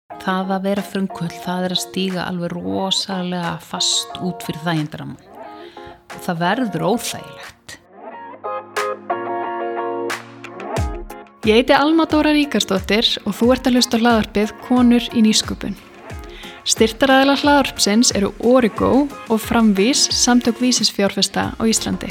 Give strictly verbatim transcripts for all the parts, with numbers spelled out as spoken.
Það að vera frumkvöld, það er að stíga alveg rosalega fast út fyrir þægindaramman. Og það verður óþægilegt. Ég heiti Alma Dóra Ríkarsdóttir og þú ert að hlusta á hlaðvarpið Konur í nýsköpun. Styrktaraðilar hlaðvarpsins eru Origo og Framvís, samtök vísisfjárfesta á Íslandi.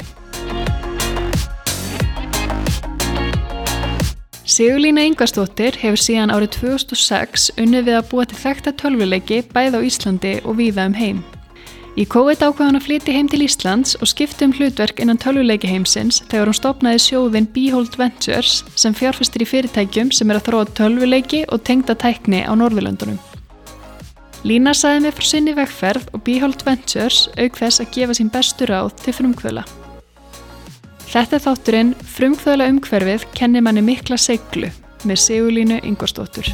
Sigurlína Ingvarsdóttir hefur síðan árið tvö þúsund og sex unnið við að búa til þekkta tölvuleiki bæði á Íslandi og víða um heim. Í COVID ákvað hún að flytja heim til Íslands og skipta um hlutverk innan tölvuleiki heimsins þegar hún stofnaði sjóðinn Behold Ventures sem fjárfestir í fyrirtækjum sem er að þróa tölvuleiki og tengda tækni á Norðurlöndunum. Lína sagði mig frá sinni vegferð og Behold Ventures auk þess að gefa sín bestu ráð til frumkvöðla. Þetta er þátturinn Frumkvöðla umhverfið kennir manni mikla seiglu með Sigurlínu Ingvarsdóttur.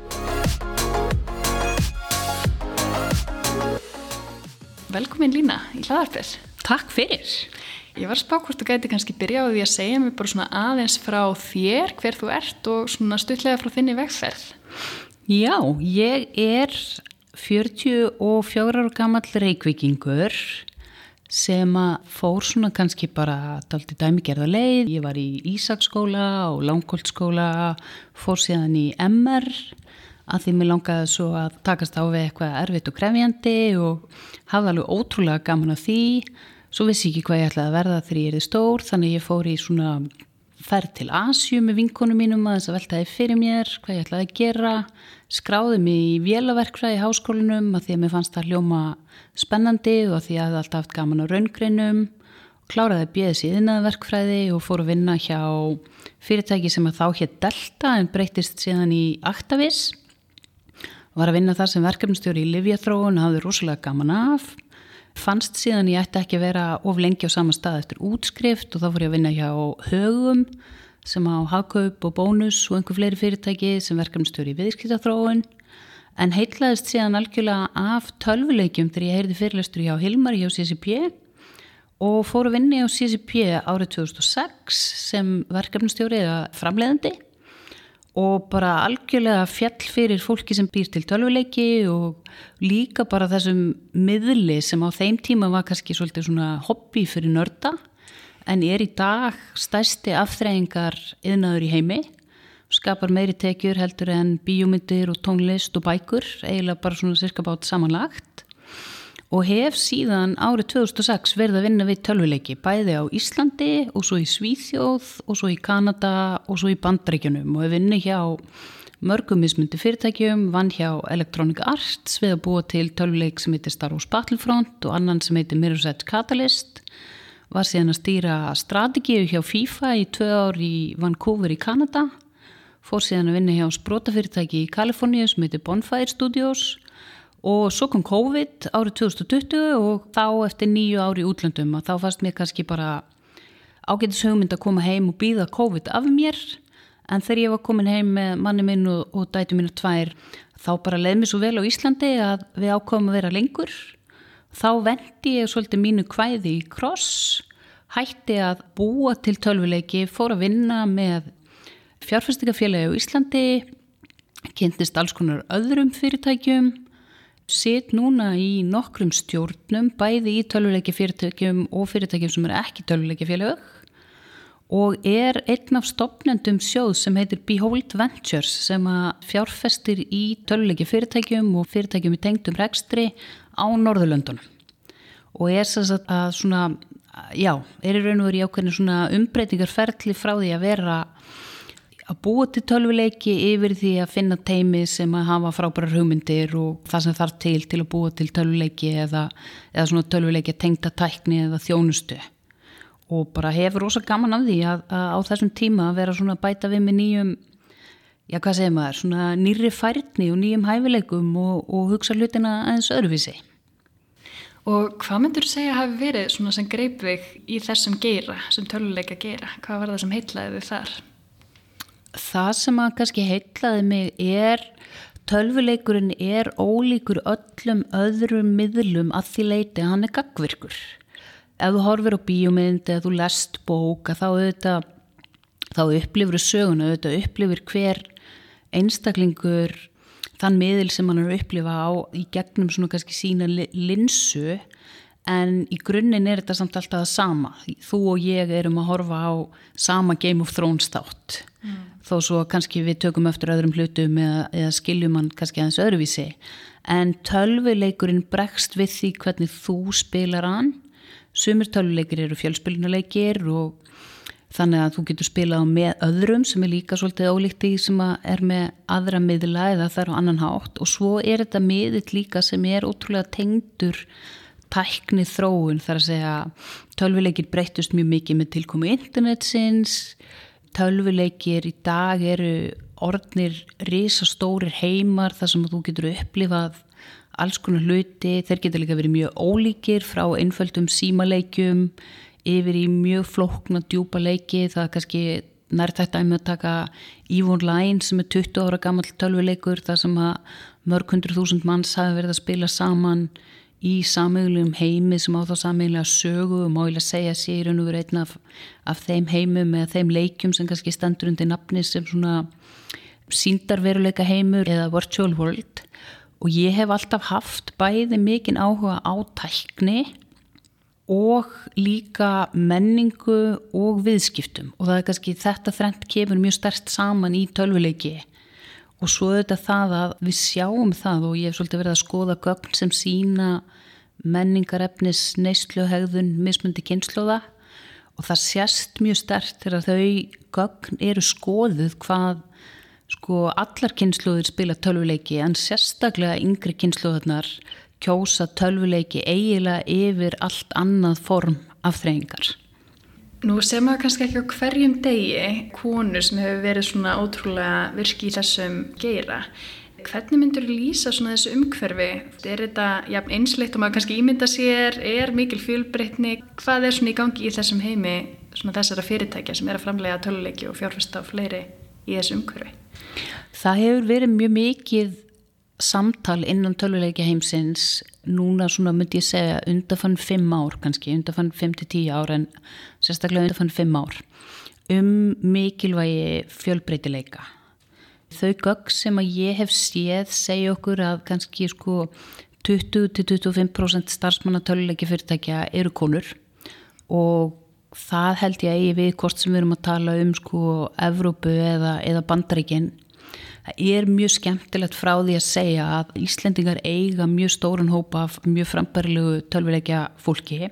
Velkomin Lína í hlaðvarpið. Takk fyrir. Ég var að spá hvort þú gæti kannski byrja á því að segja mér bara svona aðeins frá þér, hver þú ert og svona stuttlega frá þinni vegferð. Já, ég er fjörutíu og fjögurra ára gamall Reykvíkingur sem að fór svona kannski bara dálítið dæmigerða leið. Ég var í Ísaksskóla og Langholtsskóla, fór síðan í M R að því mér langaði svo að takast á við eitthvað erfitt og krefjandi og hafði alveg ótrúlega gaman af því. Svo vissi ég ekki hvað ég ætlaði að verða þegar ég yrði stór, þannig ég fór í svona ferð til Asíu með vinkonum mínum að þess að veltaði fyrir mér hvað ég ætlaði að gera. Skráði mig í vélaverkfræði í háskólanum að því að mér fannst það hljóma spennandi og því að ég hafði alltaf haft gaman á raungreinum. Kláraði B S í iðnaðarverkfræði og fór að vinna hjá fyrirtæki sem að þá hét Delta en breyttist síðan í Actavis. Var að vinna þar sem verkefnastjóri í lyfjaþróun og hafði rosalega gaman af. Fannst síðan ég ætti ekki að vera of lengi á sama stað eftir útskrift og þá fór ég að vinna hjá Högum sem á Hagkaup og Bónus og einhver fleiri fyrirtæki sem verkefnastjóri í viðskiptaþróun. En heillaðist síðan algjörlega af tölvuleikjum þegar ég heyrði fyrirlestur hjá Hilmari hjá C C P og fór að vinna hjá C C P árið tvö þúsund og sex sem verkefnastjóri eða framleiðandi og bara algjörlega fjall fyrir fólki sem býr til tölvuleiki og líka bara þessum miðli sem á þeim tíma var kannski svolítið svona hobby fyrir nörda en er í dag stærsti afþreyingar iðnaður í heimi. Skapar meiri tekjur heldur en bíómyndir og tónlist og bækur, eiginlega bara svona cirka bát samanlagt. Og hef síðan árið tvö þúsund og sex verið að vinna við tölvuleiki, bæði á Íslandi og svo í Svíþjóð og svo í Kanada og svo í Bandaríkjunum og hef vinni hjá mörgum mismundi fyrirtækjum, vann hjá Electronic Arts við að búa til tölvuleik sem heitir Star Wars Battlefront og annan sem heitir Mirror's Edge Catalyst. Var síðan að stýra strategíu hjá FIFA í tvö ár í Vancouver í Kanada. Fór síðan að vinna hjá sprotafyrirtæki í Kaliforníu sem heitir Bonfire Studios og svo kom COVID árið tvö þúsund og tuttugu og þá eftir níu ári í útlöndum að þá fannst mér kannski bara ágætis hugmynd að koma heim og bíða COVID af mér en þegar ég var komin heim með manni minn og, og dætu mínu tvær þá bara leið mér svo vel á Íslandi að við ákváðum að vera lengur. Þá vendi ég svolítið mínu kvæði í kross, hætti að búa til tölvuleiki, fór að vinna með fjárfestingafélagi á Íslandi, kynntist alls konar öðrum fyrirtækjum, sit núna í nokkrum stjórnum, bæði í tölvuleiki fyrirtækjum og fyrirtækjum sem er ekki tölvuleiki félag og er einn af stofnendum sjóð sem heitir Behold Ventures sem að fjárfestir í tölvuleiki fyrirtækjum og fyrirtækjum í tengdum rekstri á Norðurlöndunum. Og er þess að svona, já, er í raun og veru í ákveðinu svona umbreytingarferli frá því að vera að búa til tölvuleiki yfir því að finna teymi sem að hafa frábærar hugmyndir og það sem þarf til til að búa til tölvuleiki eða, eða svona tölvuleiki tengda tækni eða þjónustu. Og bara hefur rosa gaman af því að, að á þessum tíma að vera svona bæta við með nýjum, já hvað segir maður, svona nýrri færni og nýjum hæfileikum og, og hugsa hlutina aðeins öðruvísi. Og hvað myndur þú segja hafi verið svona sem greip þig í þessum geira, sem tölvuleika geira? Hvað var það sem heillaði þig þar? Það sem að kannski heillaði mig er tölvuleikurinn er ólíkur öllum öðrum miðlum að því leyti að hann er gagnvirkur. Ef þú horfir á bíómynd eða þú lest bók þá auðvitað þá upplifir söguna, auðvitað upplifir hver einstaklingur þann miðil sem hann er að upplifa á í gegnum svona kannski sína linsu, en í grunninn er þetta samt alltaf það sama. Þú og ég erum að horfa á sama Game of Thrones þátt, mm. þó svo kannski við tökum eftir öðrum hlutum eða, eða skiljum hann kannski aðeins öðruvísi, en tölvuleikurinn bregst við því hvernig þú spilar hann. Sumir tölvuleikir eru fjölspilunarleikir og þannig að þú getur spilað með öðrum sem er líka svolítið ólíkt því sem er með aðra miðla eða það er á annan hátt, og svo er þetta miðill líka sem er ótrúlega tengdur tækni þróun, þar að segja tölvuleikir breyttust mjög mikið með tilkomu internetsins. Tölvuleikir í dag eru orðnir risastórir heimar þar sem þú getur upplifað alls konar hluti. Þeir geta líka verið mjög ólíkir, frá einföldum símaleikjum yfir í mjög flókna djúpa leiki. Það er kannski nærtækt dæmi að taka EVE Online sem er tuttugu ára gamall tölvuleikur, þar sem að mörg hundruð þúsund manns hafa verið að spila saman í sameiginlegum heimi sem á þá sameiginlega sögu, og má ég að segja sé í raun og veru einn af, af þeim heimum eða þeim leikjum sem kannski stendur undir nafni sem svona sýndarveruleika heimur eða virtual world. Og ég hef alltaf haft bæði mikinn áhuga á tækni og líka menningu og viðskiptum, og það er kannski þetta þrennt kemur mjög sterkt saman í tölvuleiki. Og svo er þetta það að við sjáum það, og ég hef svolítið verið að skoða gögn sem sína menningarefnis neysluhegðun mismundi kynslóða, og það sést mjög sterkt þegar þau gögn eru skoðuð hvað sko allar kynslóðir spila tölvuleiki, en sérstaklega yngri kynslóðarnar kjósa tölvuleiki eiginlega yfir allt annað form af þreyingar. Nú sem maður kannski ekki á hverjum degi konu sem hefur verið svona ótrúlega virki í þessum geira. Hvernig myndur þú lýsa svona þessu umhverfi? Er þetta jafn einsleitt og maður kannski ímynda sér? Er mikil fjölbreytni? Hvað er svona í gangi í þessum heimi svona þessara fyrirtækja sem er að framleiða tölvuleiki og fjárfesta á fleiri í þessu umhverfi? Það hefur verið mjög mikið samtal innan tölvuleikja heimsins núna svona myndi ég segja undanfann fimm ár kannski, undanfann fimm til tíu ár, en sérstaklega undanfann fimm ár um mikilvægi fjölbreytileika. Þau gögn sem að ég hef séð segja okkur að kannski sko tuttugu til tuttugu og fimm prósent starfsmanna tölvuleikja fyrirtækja eru konur, og það held ég að eigi við hvort sem við erum að tala um sko Evrópu eða, eða Bandaríkin. Það er mjög skemmtilegt frá því að segja að Íslendingar eiga mjög stóran hópa af mjög frambærilegu tölvuleikja fólki.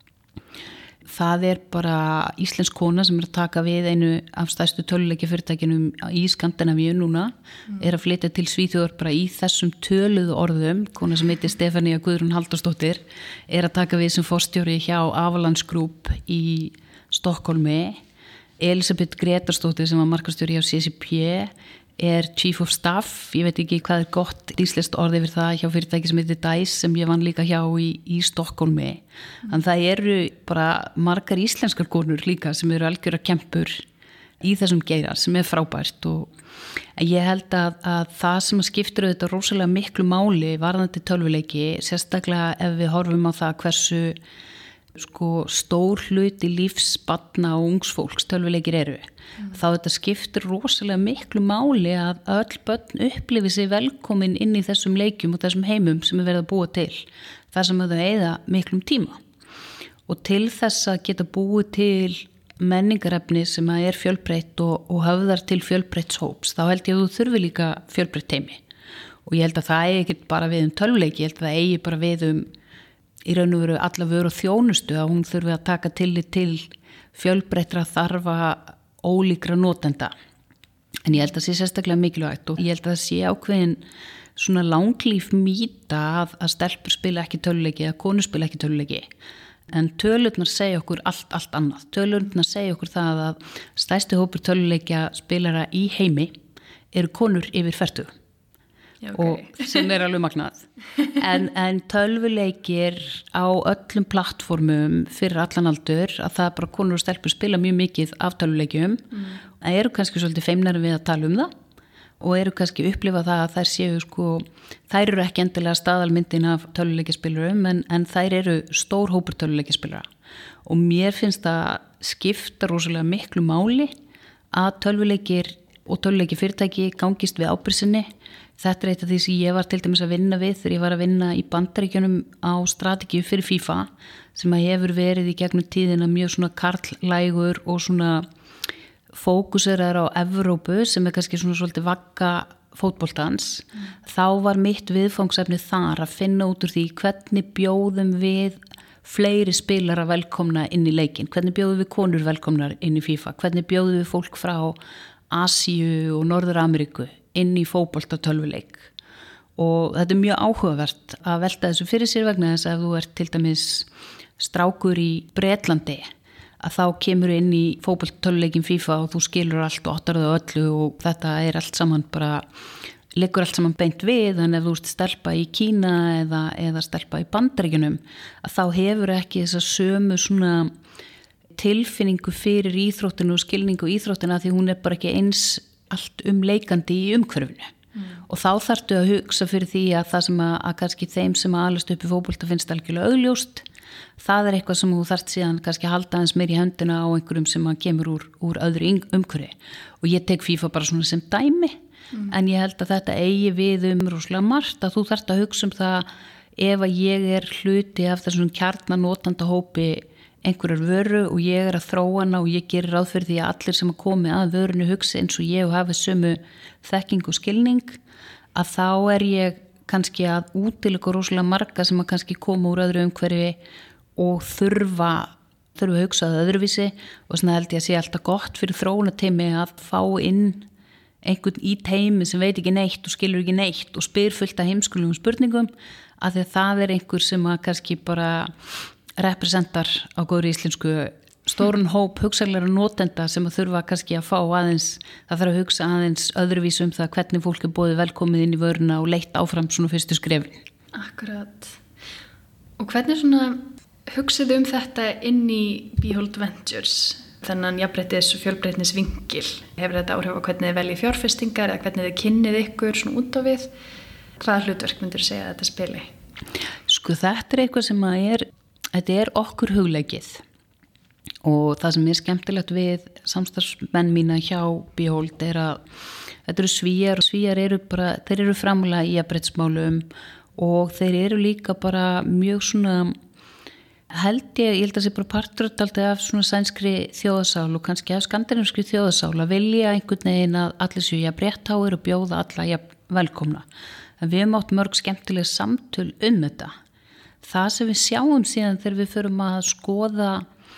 Það er bara íslensk kona sem er að taka við einu af stærstu tölvuleikja fyrirtækinum í Skandinavíu núna, mm. er að flytja til Svíþjóðar bara í þessum töluðu orðum. Kona sem heitir Stefania Guðrún Halldórsdóttir er að taka við sem forstjóri hjá Avalanche Group í Stokkólmi. Elisabeth Gretarsdóttir sem var markastjóri hjá C C P er Chief of Staff, ég veit ekki hvað er gott íslenskt orð yfir það, hjá fyrirtæki sem heitir Dice sem ég vann líka hjá í, í Stokkólmi. Mm. En það eru bara margar íslenskar konur líka sem eru algjöra kempur í þessum geira sem er frábært, og ég held að, að það sem skiptir auðvitað rosalega miklu máli varðandi tölvuleiki, sérstaklega ef við horfum á það hversu sko stór hluti lífs barna og ungs fólks tölvuleikir eru, mm. þá þetta skiptir rosalega miklu máli að öll börn upplifi sig velkomin inn í þessum leikjum og þessum heimum sem er verið að búa til, þar sem þau eyða miklum tíma. Og til þess að geta búið til menningarefni sem er fjölbreytt og, og höfðar til fjölbreytts hóps, þá held ég að þú þurfi líka fjölbreytt heimi. Og ég held að það eigi ekki bara við um tölvuleiki, ég held að það eigi bara við um í raun og veru alla vöru og þjónustu, að hún þurfi að taka tillit til fjölbreyttra þarfa ólíkra notenda. En ég held að það sé sérstaklega mikilvægt, og ég held að það sé ákveðin svona langlíf mýta að, að stelpur spila ekki tölvuleiki eða konur spila ekki tölvuleiki. En tölurnar segja okkur allt, allt annað. Tölurnar segja okkur það að stærsti hópur tölvuleikja spilara í heimi eru konur yfir fertugu. Okay. Og sem er alveg magnað. En, en tölvuleikir á öllum plattformum fyrir allan aldur, að það bara konur og stelpur spila mjög mikið af tölvuleikjum, mm. en eru kannski svolítið feimnari við að tala um það, og eru kannski upplifa það að þær séu sko, þær eru ekki endilega staðalmyndin af tölvuleikjaspilurum, en, en þær eru stór hópur tölvuleikjaspilura. Og mér finnst það skipta rosalega miklu máli að tölvuleikir og tölvuleiki fyrirtæki gangist við ábyrgðinni þetta er eitt af því sem ég var til dæmis að vinna við þegar ég var að vinna í Bandaríkjunum á strategíu fyrir FIFA sem að hefur verið í gegnum tíðina mjög svona karllægur og svona fókuseraður á Evrópu sem er kannski svona svolítið vagga fótboltans. Mm. Þá var mitt viðfangsefni þar að finna út úr því hvernig bjóðum við fleiri spilara velkomna inn í leikinn, hvernig bjóðum við konur velkomnar inn í FIFA, hvernig bjóðum við fólk frá Asíu og Norður-Ameríku inn í fótbolta tölvuleik. Og þetta er mjög áhugavert að velta þessu fyrir sér vegna þess að ef þú ert til dæmis strákur í Bretlandi að þá kemur inn í fótboltatöluleikin FIFA og þú skilur allt og áttar þau öllu og þetta er allt saman bara, liggur allt saman beint við, en ef þú ert stelpa í Kína eða, eða stelpa í Bandaríkjunum að þá hefur ekki þessa sömu svona tilfinningu fyrir íþróttinu og skilningu íþróttina því hún er bara ekki eins allt umleikandi í umhverfinu. Mm. Og þá þarftu að hugsa fyrir því að það sem að, að kannski þeim sem að alast upp í fótbolta finnst algjörlega augljóst, það er eitthvað sem þú þarft síðan kannski að halda aðeins meir í höndina á einhverjum sem að kemur úr, úr öðru umhverfi. Og ég tek FIFA bara svona sem dæmi, mm. en ég held að þetta eigi við um rosalega margt að þú þarft að hugsa um það ef að ég er hluti af þessum kjarnanotanda hópi einhverjar vöru og ég er að þróa hana og ég gerir ráð fyrir því að allir sem að komi að vörunu hugsa eins og ég og hafa sömu þekking og skilning að þá er ég kannski að útiloka rosalega marga sem að kannski koma úr öðru umhverfi og þurfa, þurfa að hugsa það öðruvísi og svona held ég að sé alltaf gott fyrir þróunarteimi að fá inn einhvern í teimi sem veit ekki neitt og skilur ekki neitt og spyr fullt af heimskulegum spurningum að því að það er einhver sem að kannski bara representar á góðri íslensku stórun hóp hugsanlega notenda sem að þurfa kannski að fá aðeins, það þarf að hugsa aðeins öðruvís um það hvernig fólk er boðið velkomið inn í vöruna og leitt áfram svona fyrstu skrefin. Akkurat. Og hvernig svona hugsaðu um þetta inn í Behold Ventures, þennan jafnréttis og fjölbreytnis vingil? Hefur þetta áhrif á hvernig þið veljið fjárfestingar eða hvernig þið kynnið ykkur svona út á við? Hvaða hlutverk myndir þú segja að þetta spili? Sko þetta er eitthvað sem að er Þetta er okkur hugleikið og það sem er skemmtilegt við samstarfsmenn mína hjá Behold er að þetta eru Svíar og Svíar eru bara, þeir eru framlega í jafnréttismálum og þeir eru líka bara mjög svona held ég, ég held að það sé bara partur alltaf af svona sænskri þjóðasál og kannski af skandinavískri þjóðasál að vilja einhvern veginn að allir séu jafn réttháir og bjóða alla jafn velkomna. En við höfum átt mörg skemmtileg samtöl um þetta. Það sem við sjáum síðan þegar við förum að skoða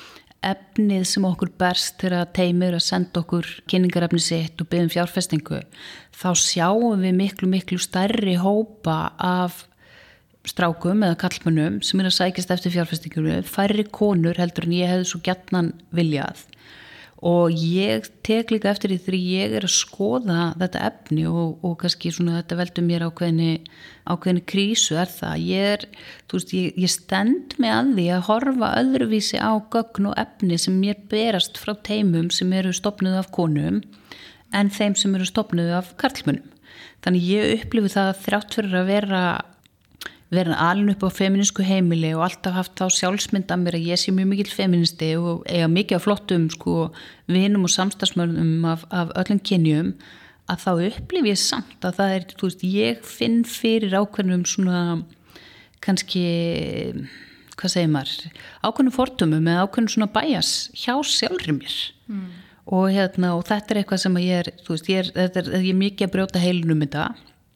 efnið sem okkur berst þegar teimur að senda okkur kynningarefni sitt og biðjum fjárfestingu, þá sjáum við miklu, miklu stærri hópa af strákum eða kallmönnum sem er að sækjast eftir fjárfestingu, færri konur heldur en ég hefði svo gjarnan viljað. Og ég tek líka eftir því þegar ég er að skoða þetta efni og, og kannski svona þetta veldur mér ákveðinni, ákveðinni krísu er það. Ég er, þú veist, ég, ég stend með að því að horfa öðruvísi á gögn og efni sem mér berast frá teimum sem eru stofnuð af konum en þeim sem eru stofnuð af karlmönnum. Þannig ég upplifi það þrátt fyrir að vera verið alin upp á feminísku heimili og alltaf haft þá sjálfsmynd að mér að ég sé mjög mikill feministi og eiga mikið af flottum sko, vinum og samstagsmönnum af, af öllum kynjum að þá upplifi ég samt að það er, þú veist, ég finn fyrir ákveðnum svona kannski, hvað segir maður, ákveðnum fordómum eða ákveðnum svona bæjas hjá sjálfri mér mm. og, hérna, og þetta er eitthvað sem ég er, þú veist, ég er, þetta er, ég er mikið að brjóta heilunum þetta.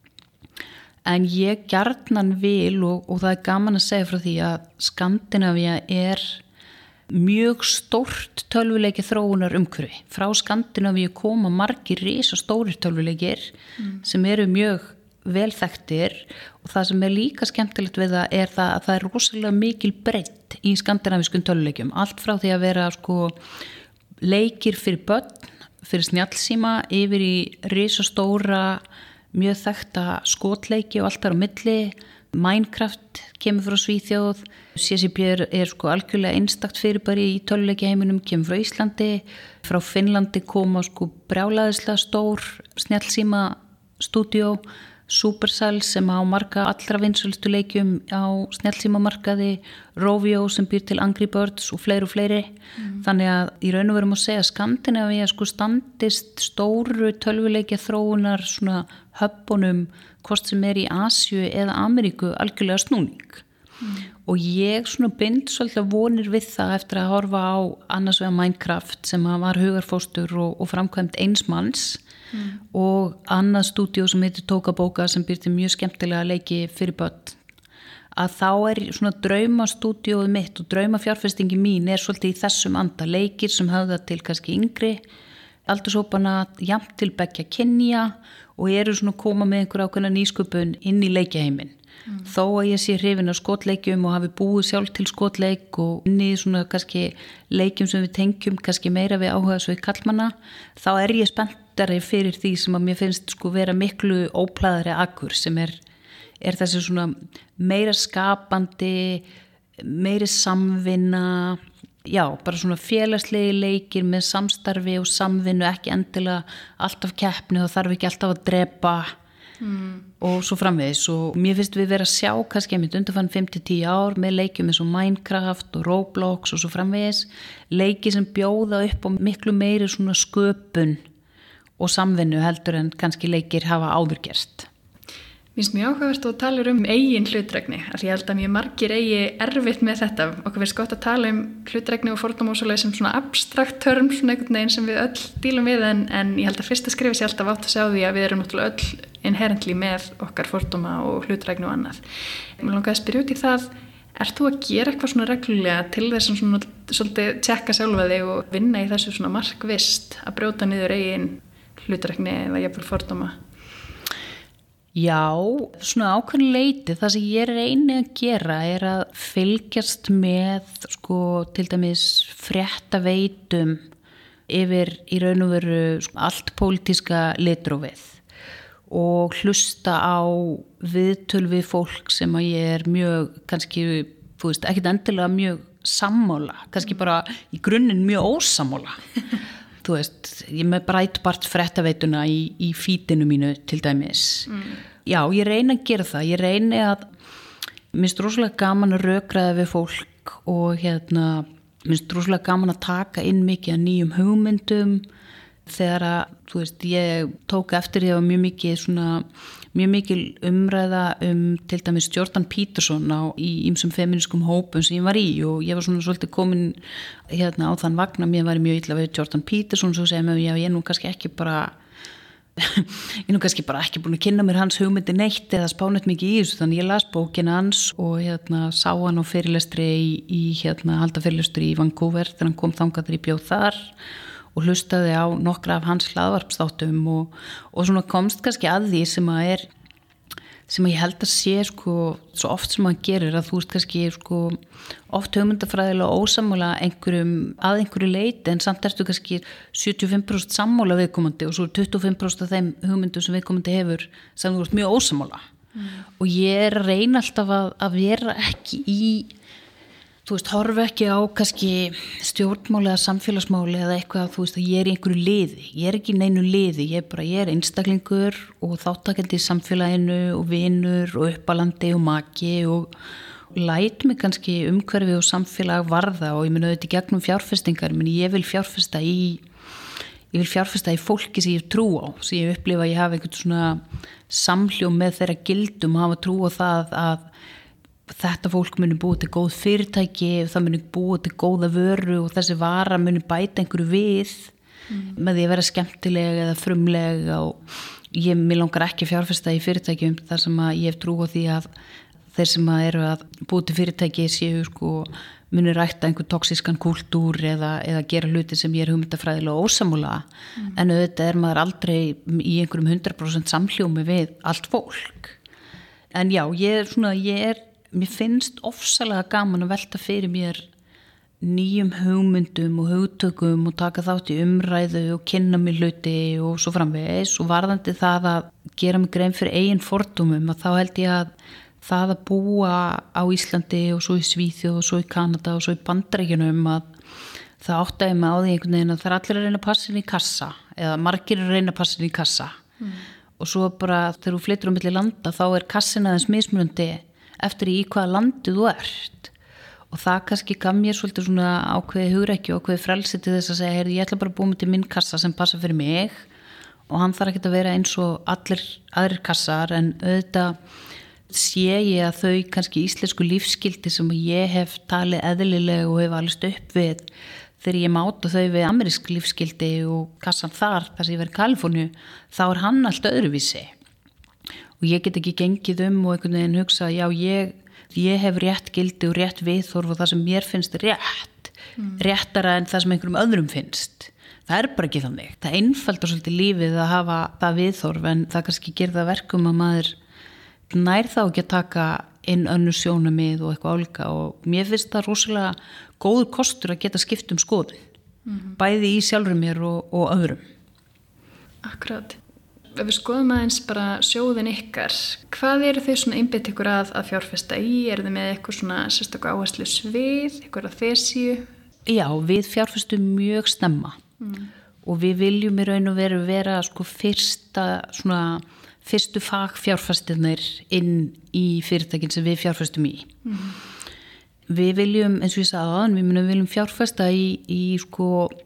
En ég gjarnan vil og, og það er gaman að segja frá því að Skandinavía er mjög stórt tölvuleiki þróunar umhverfi. Frá Skandinavíu koma margir risa stórir tölvuleikir mm. sem eru mjög velþekktir og það sem er líka skemmtilegt við það er það að það er rosalega mikil breidd í skandinavískum tölvuleikjum. Allt frá því að vera sko leikir fyrir börn, fyrir snjallsíma, yfir í risa stóra mjög þekkta skotleiki og allt þar á milli. Minecraft kemur frá Svíþjóð, C C P er, er sko algjörlega einstakt fyrirbæri í tölvuleiki heiminum, kemur frá Íslandi, frá Finnlandi koma sko brjálæðislega stór snjallsíma stúdíó, Supercell sem á marga allra vinsælustu leikjum á snjallsímamarkaði, Rovio sem býr til Angry Birds og fleiri og fleiri. Mm. Þannig að í raun og veru má segja Skandinavíu sko standist stóru tölvuleikja þróunar svona höbunum hvort sem er í Asíu eða Ameríku algjörlega snúning mm. og ég svona bind svolítið vonir við það eftir að horfa á annars vegar Minecraft sem var hugarfóstur og, og framkvæmt eins manns mm. og annað stúdíó sem heitir Tóka Bóka sem býr til mjög skemmtilega leiki fyrir börn, að þá er svona draumastúdíóið mitt og draumafjárfestingi mín er svolítið í þessum anda, leikir sem höfða til kannski yngri aldurshópana, jafnt til beggja kynja og eru svona að koma með einhver ákveðna nýsköpun inn í leikjaheiminn. Mm. Þó að ég sé hrifin af skotleikjum og hafi búið sjálf til skotleik og inn í svona kannski leikjum sem við tengjum kannski meira við áhuga svo í kallmanna, þá er ég spenntari fyrir því sem að mér finnst sko vera miklu óplæðari akkur sem er, er þessi svona meira skapandi, meiri samvinna, já, bara svona félagslegi leikir með samstarfi og samvinnu, ekki endilega alltaf keppni og þarf ekki alltaf að drepa mm. og svo framvegis og mér finnst við vera að sjá kannski einmitt undanfann fimm til tíu ár með leikjum eins og Minecraft og Roblox og svo framvegis, leiki sem bjóða upp á miklu meiri svona sköpun og samvinnu heldur en kannski leikir hafa áður gerst. Mér finnst mjög áhugavert að tala um eigin hlutdrægni, af því ég held að mjög margir eigi erfitt með þetta. Okkur finnst gott að tala um hlutdrægni og fordóma og svoleiðis sem svona abstrakt term, svona einhvern veginn sem við öll dílum við, en, en ég held að fyrsta skrifi sé alltaf átt að sjá því að við erum náttúrulega öll inherently með okkar fordóma og hlutdrægni og annað. Mér langaði að spyrja út í það, ert þú að gera eitthvað svona reglulega til þess að svona svolítið tjekka sjálfa þig og vinna í þessu svona markvisst að brjóta niður eigin hlutdrægni eða jafnvel fordóma? Já, svona ákveðin leiti, það sem ég reyni að gera er að fylgjast með sko til dæmis fréttaveitum yfir í raun og veru sko, allt pólitíska litrófið og hlusta á viðtöl við fólk sem að ég er mjög kannski, þú veist, ekkert endilega mjög sammála, kannski bara í grunninn mjög ósammála. Þú veist, ég með Breitbart fréttaveituna í, í fítinu mínu til dæmis. Mm. Já, ég reyni að gera það. Ég reyni að, minnst rosalega gaman að rökraða við fólk og hérna, minnst rosalega gaman að taka inn mikið að nýjum hugmyndum þegar að, þú veist, ég tók eftir því að mjög mikið svona, mjög mikil umræða um til dæmis Jordan Peterson á, í ýmsum feminískum hópum sem ég var í og ég var svona svolítið komin hérna á þann vagn að mér var mjög illa við Jordan Peterson svo segja mér, já, ég er nú kannski ekki bara ég er nú kannski bara ekki búin að kynna mér hans hugmyndi neitt eða spánett mikið í þessu, þannig ég las bókina hans og hérna sá hann á fyrirlestri í, í hérna halda fyrirlestri í Vancouver þegar hann kom þangað þegar ég bjóð þar og hlustaði á nokkra af hans hlaðvarpsþáttum og, og svona komst kannski að því sem að er sem að ég held að sé sko svo oft sem að gerir að þú veist kannski sko oft hugmyndafræðilega ósammála einhverjum að einhverju leiti en samt ertu kannski sjötíu og fimm prósent sammála viðkomandi og svo tuttugu og fimm prósent af þeim hugmyndum sem viðkomandi hefur sem þú veist mjög ósammála mm. og ég reyna alltaf að, að vera ekki í þú veist, horfi ekki á kannski stjórnmáli eða samfélagsmáli eða eitthvað að þú veist að ég er í einhverju liði, ég er ekki í neinu liði, ég er bara, ég er einstaklingur og þáttakandi í samfélaginu og vinur og uppalandi og maki og læt mig kannski umhverfi og samfélag varða og ég mun auðvitað í gegnum fjárfestingar, menn ég vil fjárfesta í, ég vil fjárfesta í fólki sem ég trú á, sem ég upplifa að ég hafa einhvern svona samhljóm með þeirra gildum og hafa trú á það að þetta fólk muni búið til góð fyrirtæki, það muni búið til góða vöru og þessi vara muni bæta einhverju við mm. með því að vera skemmtileg eða frumleg og ég mér langar ekki að fjárfesta í fyrirtækjum þar sem að ég hef trú á því að þeir sem að eru að búið til fyrirtæki séu sko muni rækta einhver toxískan kúltúr eða, eða gera hluti sem ég er hugmyndafræðilega ósammála mm. en auðvitað er maður aldrei í einhverjum hundrað prósent samhljómi við allt fólk en já, ég er svona, ég er mér finnst ofsalega gaman að velta fyrir mér nýjum hugmyndum og hugtökum og taka þátt í umræðu og kynna mér hluti og svo framvegis og varðandi það að gera mig grein fyrir eigin fordómum að þá held ég að það að búa á Íslandi og svo í Svíþjóð og svo í Kanada og svo í Bandaríkjunum að það áttaði mig á því einhvern veginn að það er allir að reyna að passa inn í kassa eða margir að reyna að passa inn í kassa mm. og svo bara þegar þú flytur á milli landa þá er kassin aðeins mismunandi eftir í hvaða landi þú ert og það kannski gaf mér svolítið svona ákveði hugrekki og ákveði frelsi til þess að segja, heyrðu, ég ætla bara að búa mig til minn kassa sem passa fyrir mig og hann þarf ekki að vera eins og allir aðrir kassar, en auðvitað sé ég að þau kannski íslensku lífsskildi sem ég hef talið eðlilega og hef alveg upp við þegar ég máta þau við amerísk lífsskildi og kassan þar, þar sem ég verið í Kaliforníu, þá er hann allt öðruvísi og ég get ekki gengið um og einhvern veginn hugsa, já ég, ég hef rétt gildi og rétt viðhorf og það sem mér finnst rétt, mm. réttara en það sem einhverjum öðrum finnst. Það er bara ekki þannig. Það einfaldar svolítið lífið að hafa það viðhorf, en það kannski gerir það verkum að maður nær þá ekki að taka inn önnur sjónamið og eitthvað álíka, og mér finnst það rosalega góður kostur að geta skipt um skoðun, mm-hmm. bæði í sjálfur mér og, og öðrum. Akkurat. Ef við skoðum aðeins bara sjóðin ykkar, hvað eru þau svona einbeitt ykkur að, að fjárfesta í? Er þið með eitthvað svona sérstaklega áherslu svið, eitthvað að þesíu? Já, við fjárfestum mjög snemma mm. og við viljum í raun og veru vera sko fyrsta svona fyrstu fagfjárfestirnir inn í fyrirtækin sem við fjárfestum í. Mm. Við viljum, eins og ég sagði áðan, við munum viljum fjárfesta í, í sko,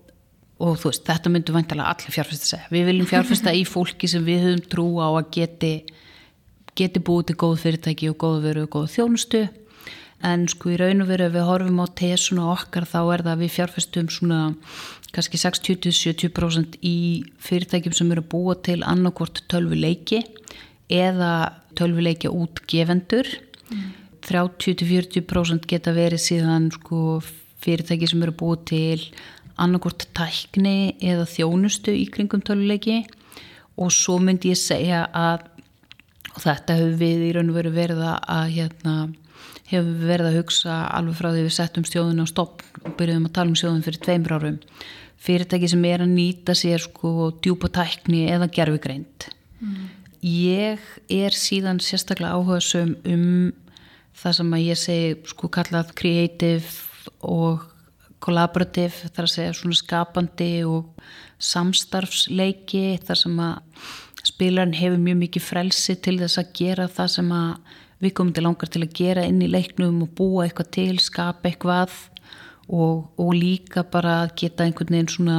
og þú veist, þetta myndu væntanlega allir fjárfesta segja. Við viljum fjárfesta í fólki sem við höfum trú á að geti, geti búið til góð fyrirtæki og góð veru og góð þjónustu. En sko í raun og veru ef við horfum á tesuna okkar, þá er það að við fjárfestum svona kannski sextíu til sjötíu prósent í fyrirtækjum sem eru að búa til annarkvort tölvuleiki eða tölvuleikja útgefendur. Mm. þrjátíu til fjörutíu prósent geta verið síðan sko fyrirtæki sem eru að búa til annarkvort tækni eða þjónustu í kringum tölvuleiki, og svo myndi ég segja að, og þetta hefur við í raun og veru verið að hérna hefur við verið að hugsa alveg frá því við settum sjóðun á stofn og byrjuðum að tala um sjóðun fyrir tveimur árum, fyrirtæki sem er að nýta sér sko djúpa tækni eða gervigreind. Mm. Ég er síðan sérstaklega áhugasöm um það sem að ég segi sko kallað creative og collaborative, þar að segja svona skapandi og samstarfsleiki, þar sem að spilarinn hefur mjög mikið frelsi til þess að gera það sem að við komum til langar til að gera inn í leiknum og búa eitthvað til, skapa eitthvað og, og líka bara að geta einhvern veginn svona,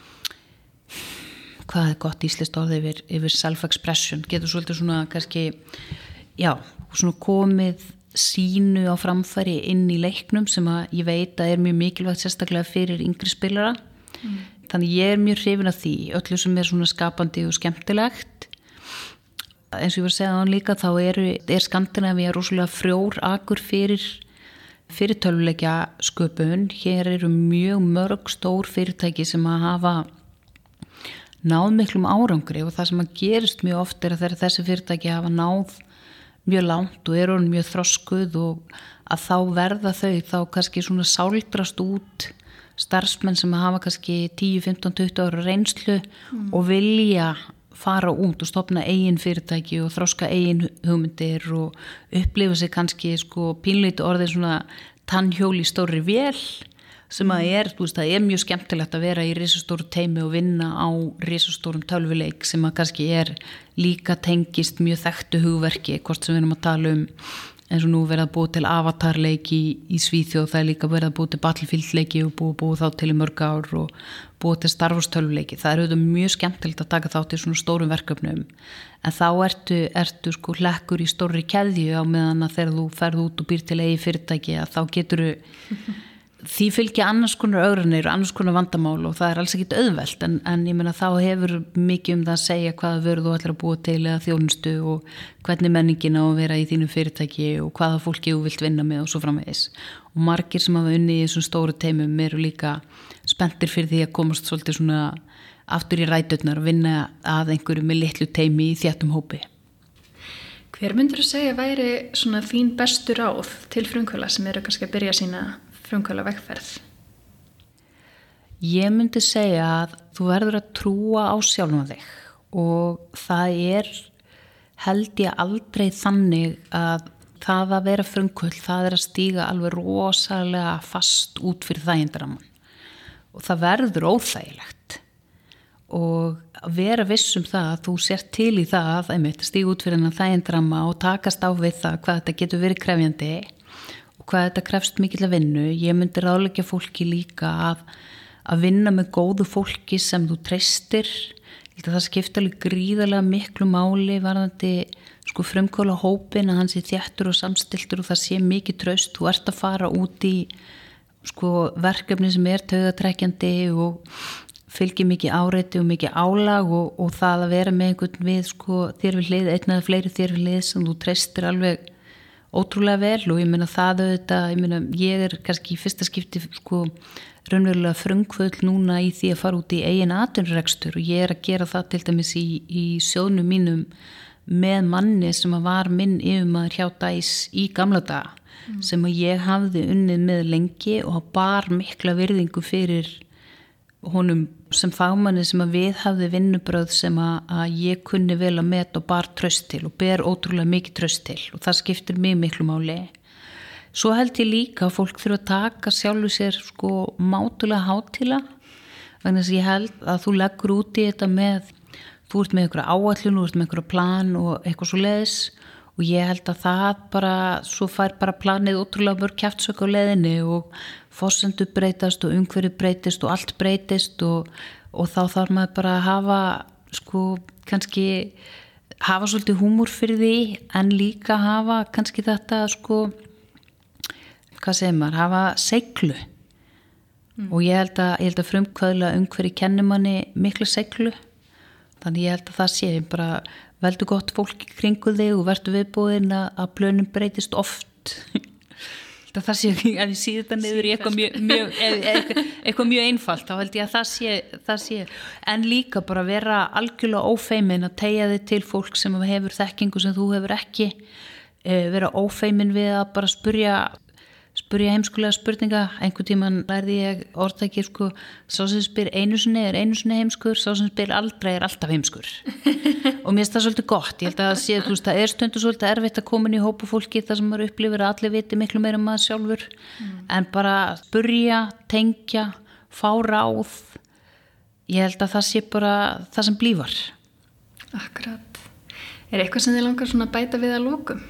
hvað er gott íslenskt orð yfir, yfir self-expression, getur svolítið svona kannski, já, svona komið sínu á framfæri inn í leiknum sem að ég veit að er mjög mikilvægt sérstaklega fyrir yngri spilara. Mm. Þannig ég er mjög hrifin af því, öllu sem er svona skapandi og skemmtilegt. Eins og ég var að segja það líka, þá er, er Skandinavíu rosalega frjór akur fyrir, fyrir tölvuleikja sköpun. Hér eru mjög mörg stór fyrirtæki sem að hafa náð miklum árangri, og það sem að gerist mjög oft er að þegar þessi fyrirtæki hafa náð mjög langt og eru mjög þroskuð, og að þá verða þau þá kannski svona sáldrast út starfsmenn sem hafa kannski tíu, fimmtán, tuttugu ára reynslu mm. og vilja fara út og stofna eigin fyrirtæki og þroska eigin hugmyndir og upplifa sig kannski sko pínleiti orðið svona tannhjól í stórri vél, sem að er, þú veist, það er mjög skemmtilegt að vera í risastóru teimi og vinna á risastórum tölvuleik sem að kannski er líka tengist mjög þekktu hugverki, hvort sem við erum að tala um eins og nú verið að búa til avatarleiki í, í Svíþjóð, það er líka verið að búa til Battlefield-leiki og búa, búa þá til í mörg ár og búa til Star Wars tölvuleiki. Það er auðvitað mjög skemmtilegt að taka þátt í svona stórum verkefnum, en þá ertu, ertu sko hlekkur í stórri keðju á meðan að þegar þú ferð út og býr til eigi fyrirtæki, að þá getur því fylgja annars konar ögrunir og annars konar vandamál, og það er alls ekkit auðvelt, en, en ég meina þá hefur mikið um það að segja hvaða vörðu þú ætlar að búa til eða þjónustu og hvernig menningin á að vera í þínu fyrirtæki og hvaða fólki þú vilt vinna með og svo framvegis. Og margir sem hafa unnið í þessum stóru teimum eru líka spenntir fyrir því að komast svolítið svona aftur í ræturnar og vinna að einhverju með litlu teimi í þéttum hópi. Hver myndir þú segja væri svona þín bestu ráð til frumkvöla sem eru kannski að byrja sína frumkvöla vegferð? Ég myndi segja að þú verður að trúa á sjálfan þig, og það er, held ég aldrei þannig að það að vera frumkvöld, það er að stíga alveg rosalega fast út fyrir þægindaramman, og það verður óþægilegt, og að vera viss um það að þú sér til í það að stíga út fyrir þennan þægindaramma og takast á við það hvað þetta getur verið krefjandi og hvað þetta krefst mikill að vinnu. Ég myndi ráðleggja fólki líka að, að vinna með góðu fólki sem þú treystir, í Ég held að það skipta alveg gríðarlega miklu máli varðandi sko frumkvöla hópin að hann sé þéttur og samstiltur og það sé mikið traust. Þú ert að fara út í sko verkefni sem er taugatrekkjandi og fylgir mikið áreiti og mikið álag og, og það að vera með einhvern við sko þér við hlið, einn eða fleiri þér við hlið sem þú treystir alveg ótrúlega vel og ég meina það auðvitað, ég meina ég er kannski í fyrsta skipti sko raunverulega frumkvöld núna í því að fara út í eigin atvinnurekstur og ég er að gera það til dæmis í, í sjóðnum mínum með manni sem að var minn yfirmaður hjá Dæs í gamla daga mm. sem að ég hafði unnið með lengi og bar mikla virðingu fyrir honum sem fagmanni sem að við hafði vinnubröð sem að, að ég kunni vel að meta og bar traust til og ber ótrúlega mikið traust til og það skiptir mig miklu máli. Svo held ég líka að fólk þurfa að taka sjálfu sér sko mátulega hátíla vegna þess að ég held að þú leggur út í þetta með, þú ert með einhverja áætlun, þú ert með einhverja plan og eitthvað svo leiðis og ég held að það bara, svo fær bara planið ótrúlega mörg kjaftsök á leiðinni og forsendur breytast og umhverju breytist og allt breytist og, og þá þarf maður bara að hafa sko kannski hafa svolítið húmor fyrir því en líka hafa kannski þetta sko hvað segir maður, hafa seiglu mm. og ég held að, ég held að frumkvöðla umhverju kennir manni miklu seiglu þannig ég held að það sé bara veldu gott fólk í kringu þig og vertu viðbúin að, að plönum breytist oft það sé ekki að ég sé þetta niður í eitthvað mjög, mjög, eitthvað, eitthvað mjög einfalt þá held ég að það sé, það sé en líka bara vera algjörlega ófeimin að teygja þig til fólk sem hefur þekkingu sem þú hefur ekki vera ófeimin við að bara spurja spurja heimskulega spurninga einhvern tímann lærði ég orðtæki sko, sá sem spyr einu sinni er einu sinni heimskur sá sem spyr aldrei er alltaf heimskur og mér finnst það svolítið gott ég held að það sé, þú veist, það er stundu svolítið erfitt að koma inn í hópu fólki þar sem maður upplifir að allir viti miklu meira maður sjálfur mm. en bara spurja, tengja fá ráð ég held að það sé bara það sem blífar. Akkurat. Er eitthvað sem þið langar svona að bæta við að lokum?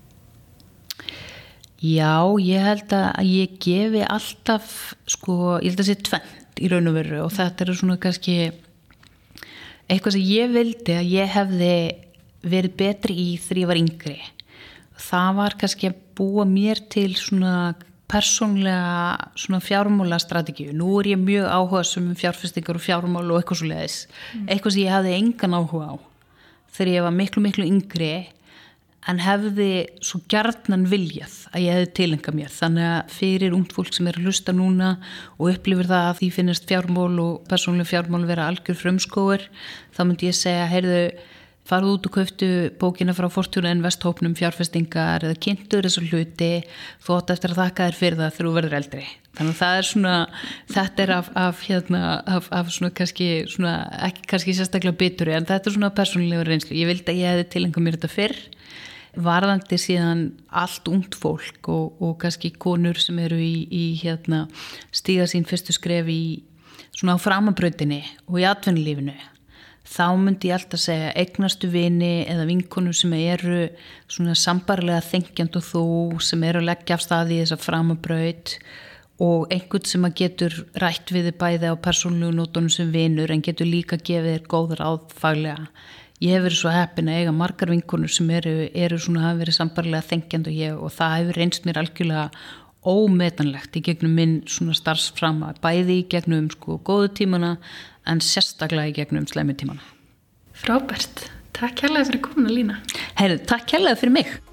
Já, ég held að ég gefi alltaf, sko, ég held að sé tvennt í raun og veru og þetta eru svona kannski eitthvað sem ég vildi að ég hefði verið betri í þegar ég var yngri. Það var kannski að búa mér til svona persónlega svona fjármálastrategíu. Nú er ég mjög áhugasum um fjárfestingar og fjármál og eitthvað svo leiðis. Mm. Eitthvað sem ég hafði engan áhuga á þegar ég var miklu, miklu yngri en hefði svo gjarnan viljað að ég hefði tilengað mér. Þannig að fyrir ungt fólk sem er að hlusta núna og upplifir það að því finnast fjármál og persónuleg fjármál vera algjör frumskógur, þá myndi ég segja, heyrðu, farðu út og kauftu bókina frá Fortuna Invest-hópnum fjárfestingar eða kynntur þessu hluti, þú átt eftir að þakka þér fyrir það þegar þú verður eldri. Þannig að það er svona, þetta er af, af, hérna, af, af svona kannski, svona, ekki kannski sérstaklega bituri, en þetta er svona persónulega reynslu. Ég vildi að ég hefði tilengað mér þetta fyrr, varðandi síðan allt ungt fólk og, og kannski konur sem eru í, í hérna, stíga sín fyrstu skref í svona á framabrautinni og í atvinnulífinu. Þá myndi ég alltaf segja eignastu vini eða vinkonur sem eru svona sambarlega þengjand og þú sem eru að leggja af stað í þessa framabraut og einhvern sem að getur rætt við þið bæði á persónulegu nótunum sem vinur en getur líka gefið þér góð ráð faglega. Ég hef verið svo heppin að eiga margar vinkonur sem eru, eru svona hafa verið sambarlega þengjand og ég og það hefur reynst mér algjörlega ómetanlegt í gegnum minn svona starfsframa, bæði í gegnum sko góðu tímana en sérstaklega í gegnum slæmu tímana. Frábært. Takk kærlega fyrir komuna, Lína. Heyrðu, takk kærlega fyrir mig.